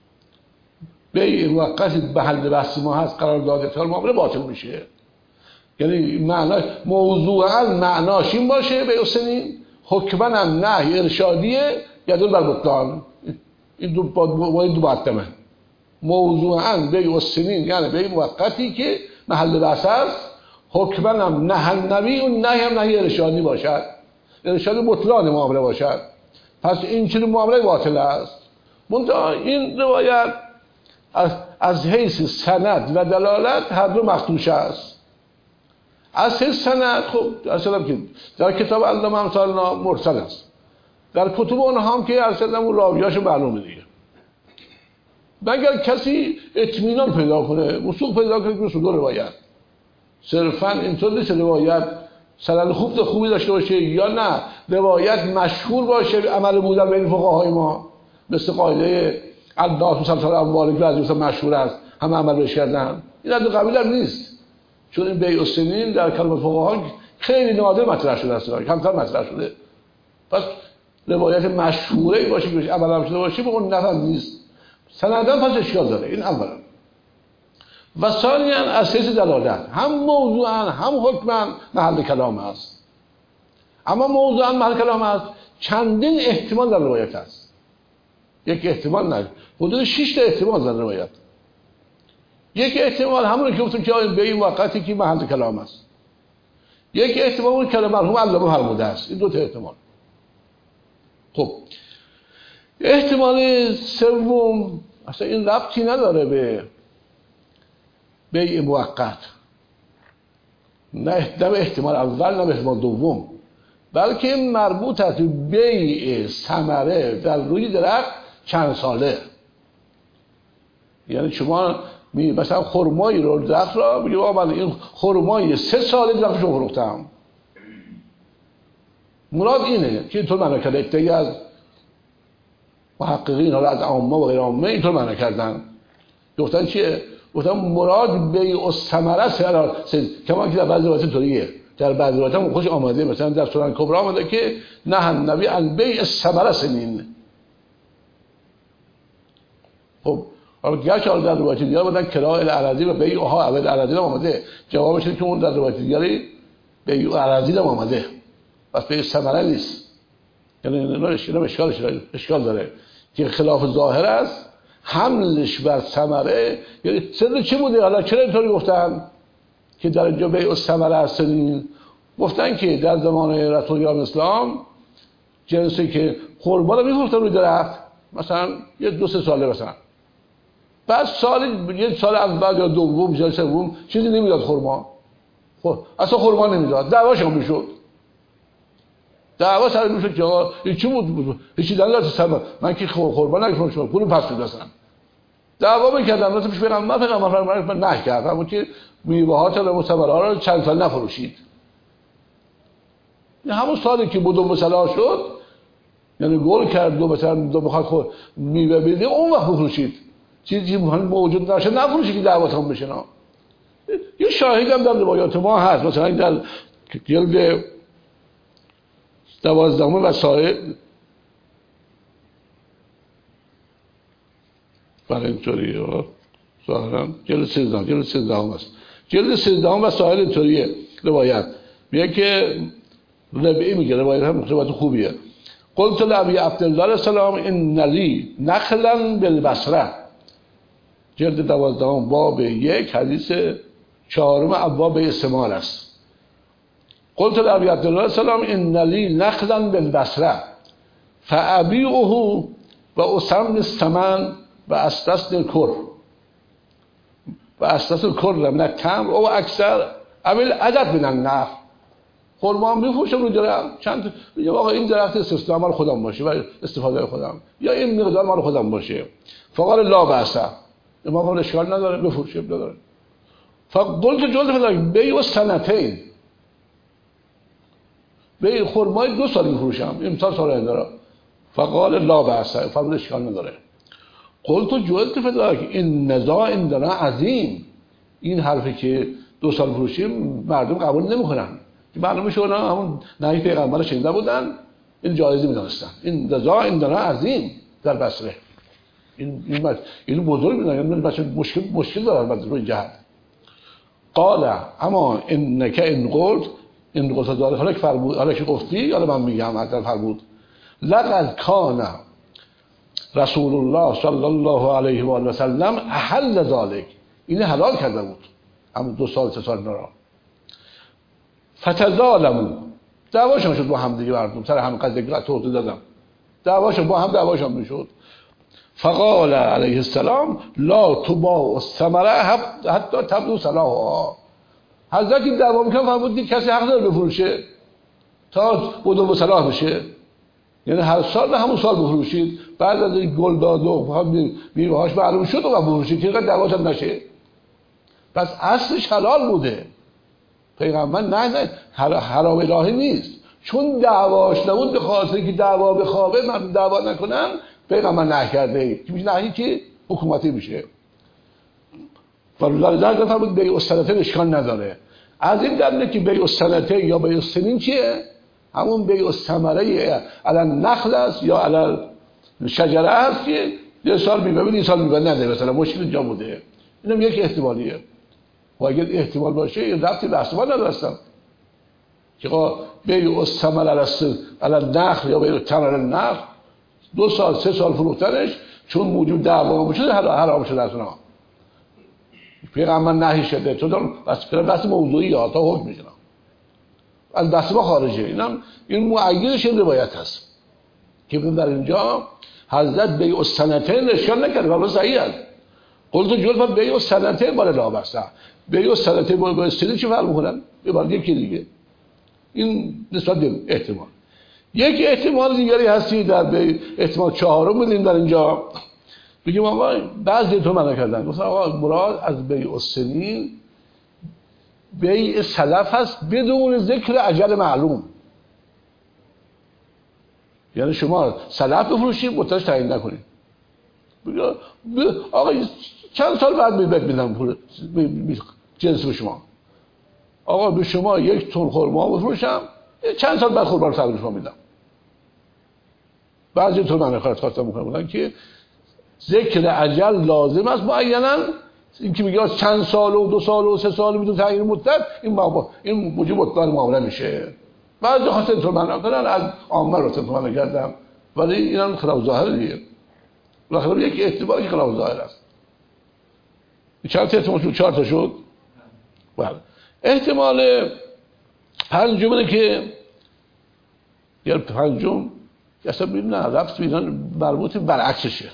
به موقتی محل بسما هست قرارداد اختیار معامله باطل میشه. یعنی معنی موضوعا معناش این باشه به حسنین حکما هم نهی ارشادیه یدل بر بطلان. این دو مقدمه. موضوعا به حسنین یعنی به موقتی که محل بحث است، حکما هم نهی اون نهی هم نهی ارشادی باشد، ارشاد بطلان معامله باشد. پس این چنین معامله باطل است. منتها این روایت از حیث سند و دلالت هر دو مخدوش است. از حیث سند خب اصلا که در کتاب علامه امثالنا مرسل است، در کتب اونها هم که اصلا اون راویاشو معلومه دیگه. مگر کسی اطمینان پیدا کنه، وثوق پیدا کنه که صدور روایت صرفا اینطور نیست روایت سند خوبی داشته باشه یا نه روایت مشهور باشه عمل بودن بین فقهای ما، مثل قاعده الناس مسلسل اموال که از مشهور است همه عمل بهش کردن. این از قبیل هم نیست، چون این بیع السنین در کلام فقها خیلی نادر مطرح شده است، کمتر مطرح شده. پس روایت مشهوره باشه که عمل هم شده باشه به اون نفع نیست. سندن پس اشکال داره. این اولا. و ثانیاً از حیث دلالت هم موضوعاً هم حکماً محل کلام است. اما موضوعاً محل کلام است چندین احتمال در روایت است. یک احتمال نه، حدود 6 تا احتمال در روایت. یک احتمال همون که گفتم که به این وقتی که محل کلام است. یک احتمال اون کلام مرحوم علامه فرموده است. این دو تا احتمال. خب احتمال سوم اصلا این ربطی نداره به بیع موقت، نه احتمال اول نه احتمال دوم، بلکه مربوط است به بیع ثمره در روی درخت چند ساله. یعنی شما مثلا خرمایی رو درخت را میگه آقا من این خرمایی 3 ساله درختش رو فروختم. مراد اینه که اینطور معنی کرده ادعای از محققین حالا از عامه و غیر عامه اینطور معنی کردن. گفتن چیه؟ گفتن مراد بیع الثمره است. کما که در بعضی روایات اینطوریه، در بعضی روایات هم خوش آمده، مثلا در سنن کبری آمده که نه النبی عن بیع الثمره سنین. خب حالا گرچه در روایت دیگر بودن کراء الاراضی و بیعها اول الاراضی هم آمده، جوابش اینه که اون در روایت دیگری بیع الاراضی هم آمده، پس بیع ثمره نیست. یعنی اینا اشکال داره که خلاف ظاهر است. حملش بر ثمره یعنی سر چی بوده؟ حالا چرا اینطوری گفتن که در اینجا بیع الثمره هستین؟ گفتن که در زمان رسول اسلام جنسی که خرما رو می‌فروختن روی درخت مثلا یه 2-3 ساله، مثلا بعد یه سال اول یا دوم یا سوم چیزی نمیداد خرما. خب اصلا خرما نمیداد، دعواش هم میشد. دعوا سر میشه که آقا این چی بود؟ هیچی دلیل نداره من که قربان نگفتم شما پول پس بدید اصلا. دعوا میکردن واسه پیش پیغمبر فرمود نه کردم که میوه‌هات و ثمره‌ها رو چند سال نفروشید. همون سالی که بود و مثلا شد یعنی گل کرد و مثلا بخواد خود میوه بده اون وقت بفروشید. چیزی موجود نشه نفروشید که دعواتون بشه. یه شاهد هم در روایات ما هست، مثلا در جلد 12 وسائل برای اینطوریه ظاهرا جلد 13 هست. جلد 13 وسائل اینطوریه روایت میگه که ربعی میگه روایت هم روایت خوبیه. قلت لابی عبدالله علیه السلام ان لی نخلا بالبصره جلد 12 باب 1 حدیث 4 ابواب استعمال است. قلت لابی عبدالله علیه السلام ان لی نخلا بالبصره فابیعه و اسم الثمن و استصد الکر و استصد الکر من التمر او اکثر اول عدد من النخل. خرما میفروشم رو درخت چند یا آقا این درخت استثنا مال خودم باشه و استفاده خودم یا این مقدار مال خودم باشه. فقال لا بأس ما قال اشکال نداره بفروشیم نداره. فقلت جلد فداک بیع سنتین بیع خرمای 2 سال میفروشم امسال سال داره. فقال لا بأس فرمود اشکال نداره. قلت جلد فداک این نزاع عندنا عظیم این حرفی که 2 سال فروشیم مردم قبول نمیکنن. معلومه شو همون نهی پیغمبر شنیده بودن این جایزی میدونستن. این نزاع عندنا عظیم در بصره این بزرگ میدونن یعنی بچه مشکل دارن بعد روی جهت. قال اما انک ان قلت داره حالا که فرمود حالا که گفتی حالا من میگم حتی فرمود لقد کان رسول الله صلی الله علیه و آله و سلم احل ذلک این حلال کرده بود همون 2 سال 3 سال را فتظالموا دعواشون شد با هم دیگه مردم سر هم قضیه توضیح دادم دعواشون با هم دعواشون میشد. فقال علیه السلام لا تباع الثمره حتی تبدو صلاحها. حضرت این دعوا میکنه فرمود کسی حق داره بفروشه تا بدو صلاح بشه یعنی هر سال همون سال بفروشید بعد از این گل داد و میوه‌هاش معلوم شد و بفروشید که دعواش نشه. پس اصلش حلال بوده. پیغمبر نه حرام الهی نیست چون دعواش نبود به خاطر که دعوا بخوابه من دعوا نکنم پیغمبر نه کرده که میشه نهی که حکومتی میشه. فرض در فرمود بیع السنتین اشکال نداره. از این دلیل که بیع السنتین یا بیع السنین چیه؟ همون بیع الثمره علی النخل است یا علی شجره است که یه سال میبینید این سال میبینید نده مثلا مشکل اینجا بوده. اینم یک احتمالیه و اگر احتمال باشه یه ربطی به احتمال ندارستم که بیع الثمره علی النخل یا بیع الثمره علی النخل 2 سال 3 سال فروختنش چون موجود دعوا بشه حرام شده از اونها. پیغمبر نهی شده تو بس موضوعی ها تا حکم میشن از دست ما خارجه. این معیدش این روایت هست که در اینجا حضرت بیع السنتین اشکال نکرده ولی صحیح است. قلت جلد بیع السنتین بالا لا بسته بیع السنتین بالا السنین چی فرق میکنن؟ یه بار یکی دیگه این نسبت به احتمال. یک احتمال دیگری هستی در بیع احتمال 4 بودیم در اینجا بگیم آقا بعضی تو منع کردن مثلا آقا مراد از بیع السنین بیع سلف هست بدون ذکر اجل معلوم. یعنی شما سلف بفروشید متاش تعیین نکنید آقا چند سال بعد میدم پول جنس به شما آقا به شما 1 تن خرما بفروشم چند سال بعد خرما رو تحویل شما میدم. بعضی تو من خواستم میکنم که ذکر اجل لازم است معینا این که میگه چند سال و 2 سال و 3 سال بدون تعیین مدت این موجب بطلان معامله میشه. بعضی خواستن تو من کنن از عامه رو تو من کردم ولی اینا خلاف ظاهر دیگه بالاخره یک احتمالی که خلاف ظاهر است. چند تا احتمال شد 4 تا شد. بله احتمال پنجم که یا پنجم اصلا نه رفت بیدن مربوط برعکسشه.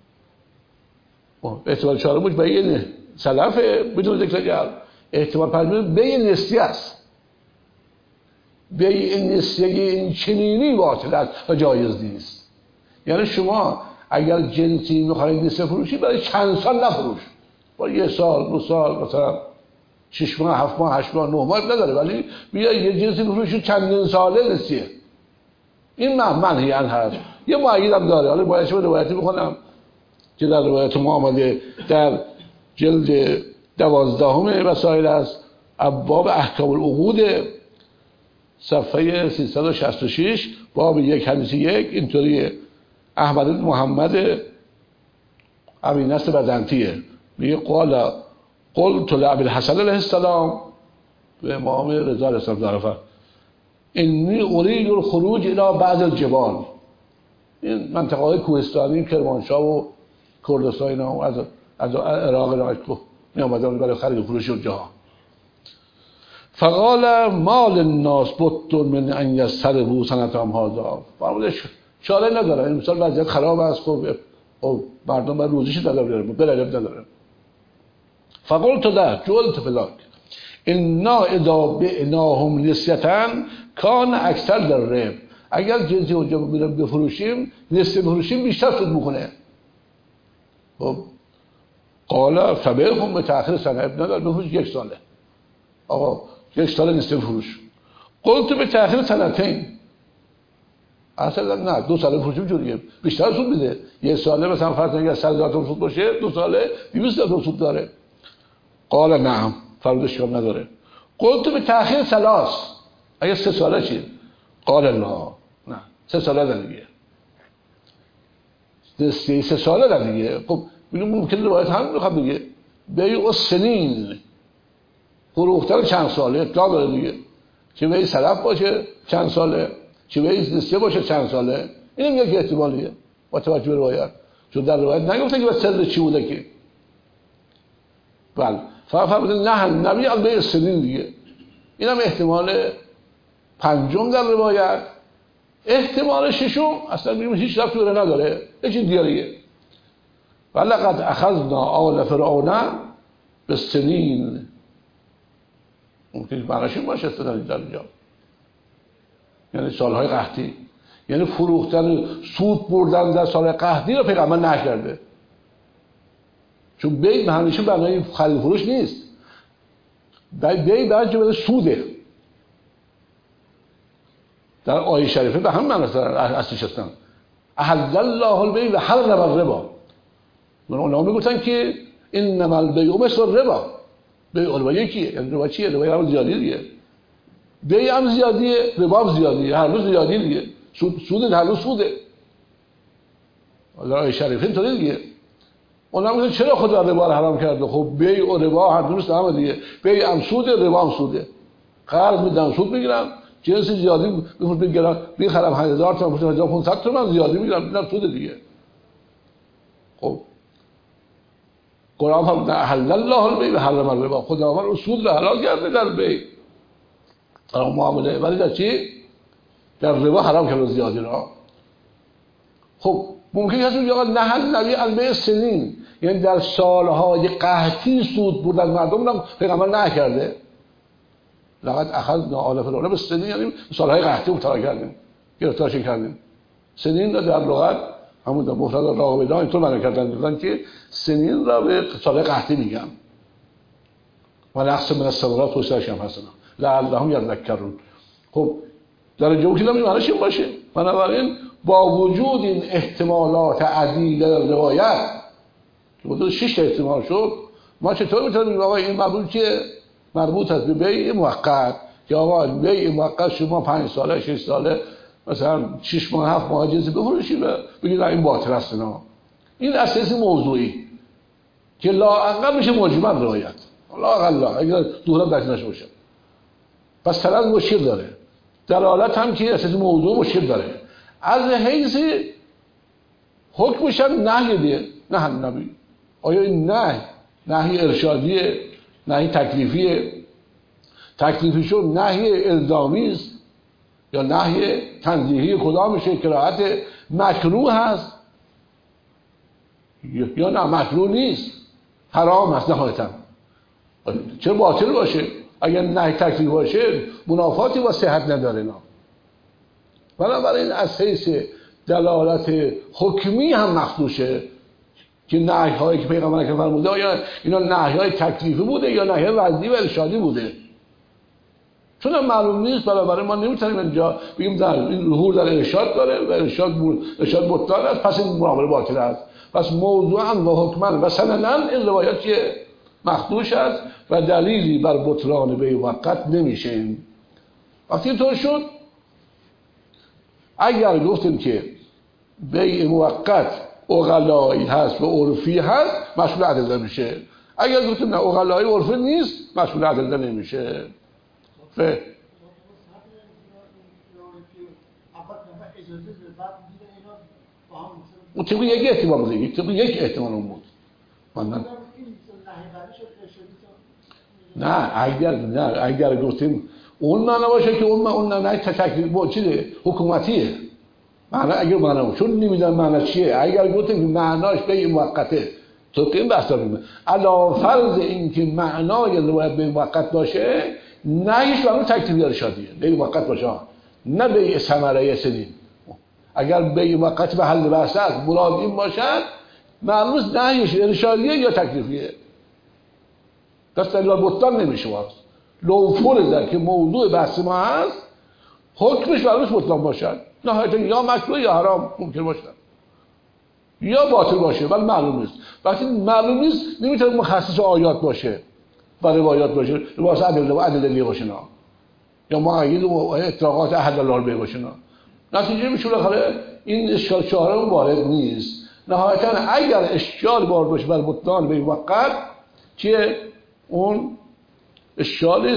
احتمال 4 بیان سلف بدون ذکر اجل. احتمال 5 بیان نسبی است بیع نسیه این چنینی باطل است و جایز نیست. یعنی شما اگر جنسی میخواید نسیه فروشی برای چند سال نفروش، برای 1 سال 2 سال مثلا 6 ماه 7 ماه 8 ماه 9 ماه نداره، ولی بیا یه جنسی بفروشی چندین ساله نسیه، این منهی عنه هست. یه معید هم داره. حالا باید شما روایتی بخونم که در روایت ما آمده در جلد 12 وسائل است، ابواب احکام العقود صفحه 366 باب 1 حدیث 1 اینطوریه. احمد بن محمد امینست بزنطیه میگه قلت لابی الحسن علیه السلام به امام رضا علیه السلام ظرفه انی ارید الخروج الى بعض الجبال، این منطقه های کوهستانی کرمانشاه و کردستان اینا و از عراق اینا می آمدن برای خرید و فروش اونجا. فقال مال الناس بط من ان یستربوا سنتهم هذا، فرمودش چاره نداره، این مثال وضعیت خراب است، خب مردم باید روزیش دادن بلد نداره. فقلت له جلت فلاک انا اذا بعناهم نسیتا کان اکثر در رب، اگر جنسی اونجا بفروشیم نسیه بفروشیم بیشتر سود میکنه. خب قال فبیعهم به تأخیر سنه، نداره بفروش 1 ساله، آقا 1 ساله نسیه بفروش. قلت به تأخیر سنتین، اصلا نه 2 ساله بفروشیم جوریه بیشتر سود میده. 1 ساله مثلا فرض کنید 100,000 تومان سود باشه، 2 ساله 200,000 تومان سود داره. قال نعم، فرودش کم نداره. قلت به تأخیر 3، اگه 3 ساله چی؟ قال لا، نه 3 ساله ده دیگه، 3 ساله ده دیگه. خب ممکنه روایت هم میخواد بگه بیع السنین، فروختن چند ساله اطلاع داره دیگه، چه بیع سلف باشه چند ساله، چه بیع نسیه باشه چند ساله، اینم یک احتمالیه با توجه به روایت، چون در روایت نگفته که بس سر چی بوده که. بله فرمودن نه نبی البیع السنین دیگه، اینم احتمال 5 در روایت. احتمال 6 اصلا میگم هیچ ربطی به نداره، یه چیز دیگه. ولقد اخذنا آل فرعون بالسنین، ممکن معنیش این باشه استدلال در اینجا، یعنی سالهای قحطی، یعنی فروختن سود بردن در سال قحطی رو پیغمبر نکرده، چون بیع همیشه برای خرید فروش نیست، بیع برای جبه سوده. در آیه شریفه به همین معنی اصلش هستن احل الله البیع و حرم الربا. اونها میگفتن که انما البیع مثل الربا، بیع الربا یکیه، یعنی ربا چیه؟ ربا هم زیادی دیگه، بیع هم زیادیه، ربا هم زیادیه، هر روز زیادی دیگه، سود هر روز سوده. در آیه شریفه اینطوری دیگه. اونها میگن چرا خدا ربا رو حرام کرده؟ خب بیع و ربا هر روز هم دیگه، بیع هم سوده، ربا هم سوده. قرض میدم سود میگیرم، جنس زیادی بخرم 1000 تومان 1500 تومان زیادی میگیرم، میدم سود دیگه. خب قرآن فرمود احل الله البیع و حرم الربا، خداوند سود رو حلال کرده در بیع در معامله، ولی در چی؟ در ربا حرام کرده زیادی را. خب ممکنه کسی بگه نه نبی البیع سنین، یعنی در سالهای قحطی سود بردن مردم رو پیغمبر نکرده. لقد اخذنا آل فرعون بالسنین، یعنی سالهای قحطی مبتلا کردیم، گرفتارش کردیم. سنین را در لغت همون در مفرد راغبیدان اینطور معنی کردن که سنین را به سالهای قحطی میگن. و نقص من الثمرات توسعه‌اش هم هستن لعلهم یذکرون. خب در اینجا که معنیش این باشه. بنابراین با وجود این احتمالات عدید روایت که حدود 6 احتمال شد، ما چطور میتونیم بگیم آقا این مربوط است به بیع موقت، که آقا بیع موقت شما 5 ساله 6 ساله مثلا 6 ماه 7 ماه جنسی بفروشید بگید این باطل است. نه، این اساسی موضوعی که لااقل میشه مجمل روایت، لااقل اگر دوران بحث نشه باشه، پس طرز مشکل داره، دلالت هم که اساسی موضوع مشکل داره. از حیث حکمش هم نهی دیگه، نه نبی. آیا این نهی ارشادیه، نهی تکلیفیه؟ تکلیفیشون نهی الزامی است یا نهی تنزیهی؟ کدام میشه؟ کراهت مکروه هست یا نه مکروه نیست، حرام هست نهایتا. چرا باطل باشه؟ اگر نهی تکلیف باشه منافاتی با صحت نداره. بنابراین از حیث دلالت حکمی هم مخدوشه که نهی هایی که پیغمبر اکرم فرموده آیا اینا نهی های تکلیفی بوده یا نهی وضعی و ارشادی بوده، چون هم معلوم نیست. بنابراین ما نمیتونیم اینجا بگیم در این ظهور در ارشاد داره و ارشاد بطلان است پس این معامله باطل است. پس موضوعا و حکما و سنداً این روایات که مخدوش است و دلیلی بر بطلان بیع موقت نمیشه. وقتی اینطور شد اگر گفتیم که بیع موقت عقلایی هست و عرفی هست مشمول ادله میشه، اگر گفتیم نه عقلایی عرفی نیست مشمول ادله نمیشه. اون طبق یک احتمال بوده، طبق یک احتمال اون بود. نه اگر گفتیم اون معنا باشه که اون نه تکلیف با چیه حکومتیه معنا، اگر معنا چون نمیدونم معنا چیه، اگر گفتیم که معناش به موقته تو این بحثا میگه علا فرض این که معنای باید به موقت باشه نهیش برای تکلیف ارشادیه به موقت باشه، نه به ثمره سنین. اگر به موقت به حل بحث است مراد این باشد معلوم است نهیش ارشادیه یا تکلیفیه، دست دلیل بطلان نمیشه. واسه لو فرض که موضوع بحث ما هست حکمش برایش بطلان باشد، نهایتا یا مکروه یا حرام ممکن باشد یا باطل باشه ولی معلوم نیست. وقتی معلوم نیست نمیتونه مخصص آیات باشه و روایات باشه، واسه ادله باشه نه یا معید و اطلاقات احد الله باشه نه. نتیجه میشه بالاخره این اشکال چهارم وارد نیست. نهایتا اگر اشکال وارد باشه بر بطلان به وقت که اون اشکال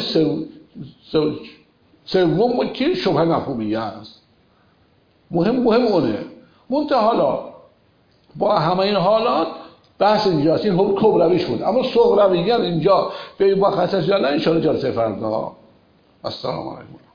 سوم که شبهه مفهومیه است، مهم اونه. منتها حالا با همه این حالات بحث اینجاست، این حکم کبرویش بود، اما صغرویه اینجا به این وقت هست یا نه ان شاء الله جلسه فردا. السلام علیکم.